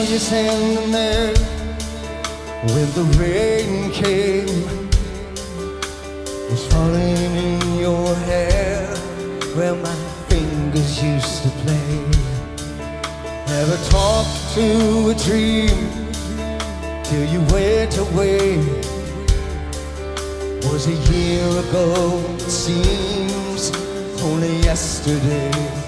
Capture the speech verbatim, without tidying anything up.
you standing there when the rain came, was falling in your hair where my fingers used to play. Never talked to a dream till you went away. Was a year ago, it seems only yesterday.